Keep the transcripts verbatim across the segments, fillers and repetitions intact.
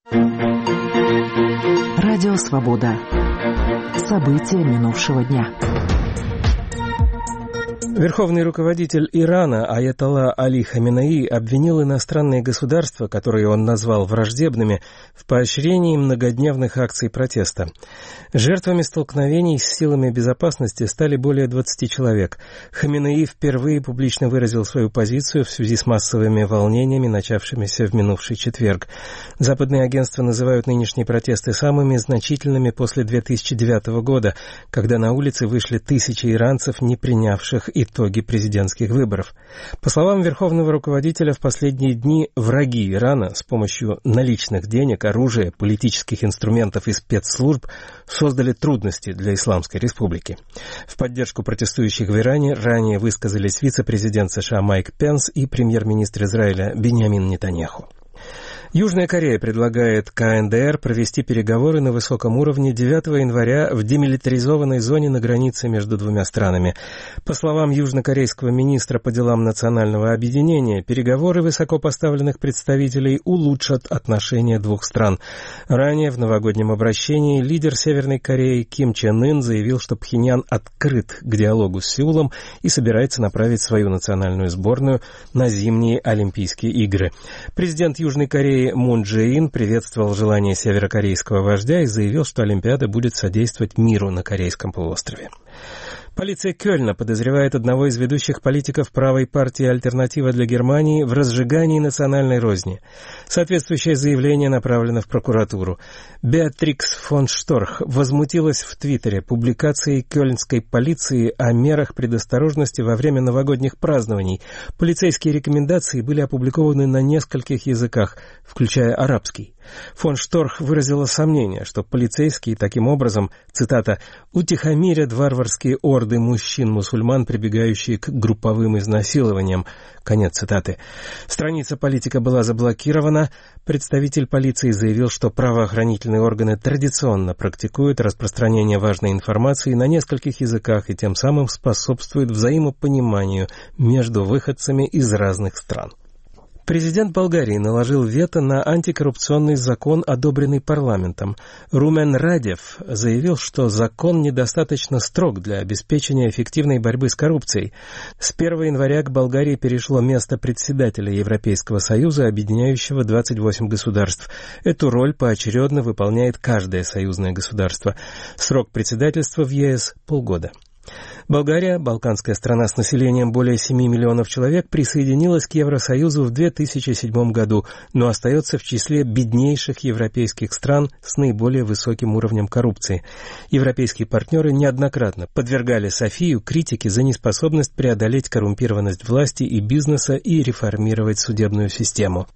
Радио «Свобода». События минувшего дня. Верховный руководитель Ирана Аятолла Али Хаминеи обвинил иностранные государства, которые он назвал враждебными, в поощрении многодневных акций протеста. Жертвами столкновений с силами безопасности стали более двадцати человек. Хаминеи впервые публично выразил свою позицию в связи с массовыми волнениями, начавшимися в минувший четверг. Западные агентства называют нынешние протесты самыми значительными после две тысячи девятого года, когда на улицы вышли тысячи иранцев, не принявших и итоги президентских выборов. По словам верховного руководителя, в последние дни враги Ирана с помощью наличных денег, оружия, политических инструментов и спецслужб создали трудности для Исламской Республики. В поддержку протестующих в Иране ранее высказались вице-президент США Майк Пенс и премьер-министр Израиля Биньямин Нетаньяху. Южная Корея предлагает ка эн дэ эр провести переговоры на высоком уровне девятого января в демилитаризованной зоне на границе между двумя странами. По словам южнокорейского министра по делам национального объединения, переговоры высокопоставленных представителей улучшат отношения двух стран. Ранее в новогоднем обращении лидер Северной Кореи Ким Чен Ын заявил, что Пхеньян открыт к диалогу с Сеулом и собирается направить свою национальную сборную на зимние Олимпийские игры. Президент Южной Кореи Мун Чже Ин приветствовал желание северокорейского вождя и заявил, что Олимпиада будет содействовать миру на Корейском полуострове. Полиция Кёльна подозревает одного из ведущих политиков правой партии «Альтернатива для Германии» в разжигании национальной розни. Соответствующее заявление направлено в прокуратуру. Беатрикс фон Шторх возмутилась в Твиттере публикацией кёльнской полиции о мерах предосторожности во время новогодних празднований. Полицейские рекомендации были опубликованы на нескольких языках, включая арабский. Фон Шторх выразила сомнение, что полицейские таким образом, цитата, «утихомирят варварские орды мужчин-мусульман, прибегающие к групповым изнасилованиям». Конец цитаты. Страница политика была заблокирована. Представитель полиции заявил, что правоохранительные органы традиционно практикуют распространение важной информации на нескольких языках и тем самым способствуют взаимопониманию между выходцами из разных стран. Президент Болгарии наложил вето на антикоррупционный закон, одобренный парламентом. Румен Радев заявил, что закон недостаточно строг для обеспечения эффективной борьбы с коррупцией. С первого января к Болгарии перешло место председателя Европейского Союза, объединяющего двадцать восемь государств. Эту роль поочередно выполняет каждое союзное государство. Срок председательства в е эс – полгода. Болгария, балканская страна с населением более семи миллионов человек, присоединилась к Евросоюзу в две тысячи седьмом году, но остается в числе беднейших европейских стран с наиболее высоким уровнем коррупции. Европейские партнеры неоднократно подвергали Софию критике за неспособность преодолеть коррумпированность власти и бизнеса и реформировать судебную систему.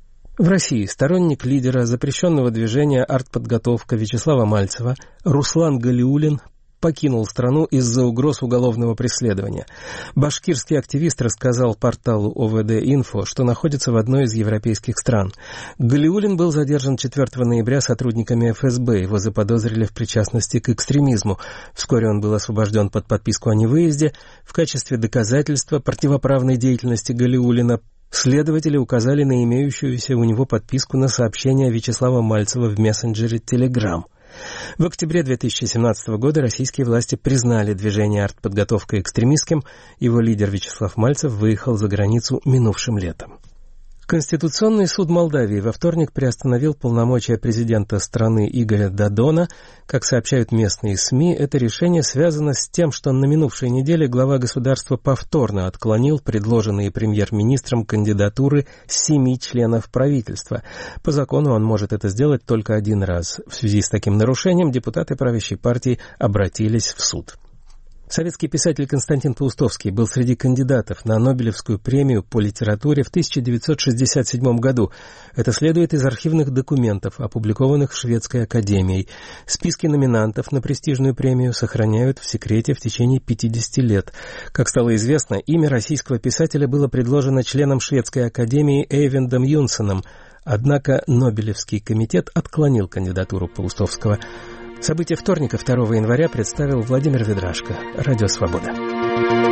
В России сторонник лидера запрещенного движения «Артподготовка» Вячеслава Мальцева Руслан Галиуллин покинул страну из-за угроз уголовного преследования. Башкирский активист рассказал порталу о вэ дэ-Инфо, что находится в одной из европейских стран. Галиуллин был задержан четвертого ноября сотрудниками эф эс бэ. Его заподозрили в причастности к экстремизму. Вскоре он был освобожден под подписку о невыезде. В качестве доказательства противоправной деятельности Галиуллина следователи указали на имеющуюся у него подписку на сообщение Вячеслава Мальцева в мессенджере Telegram. В октябре две тысячи семнадцатого года российские власти признали движение «Артподготовка» экстремистским. Его лидер Вячеслав Мальцев выехал за границу минувшим летом. Конституционный суд Молдавии во вторник приостановил полномочия президента страны Игоря Додона. Как сообщают местные СМИ, это решение связано с тем, что на минувшей неделе глава государства повторно отклонил предложенные премьер-министром кандидатуры семи членов правительства. По закону он может это сделать только один раз. В связи с таким нарушением депутаты правящей партии обратились в суд. Советский писатель Константин Паустовский был среди кандидатов на Нобелевскую премию по литературе в тысяча девятьсот шестьдесят седьмом году. Это следует из архивных документов, опубликованных Шведской академией. Списки номинантов на престижную премию сохраняют в секрете в течение пятидесяти лет. Как стало известно, имя российского писателя было предложено членом Шведской академии Эйвиндом Юнсеном, однако Нобелевский комитет отклонил кандидатуру Паустовского. События вторника, второго января, представил Владимир Ведрашко. Радио «Свобода».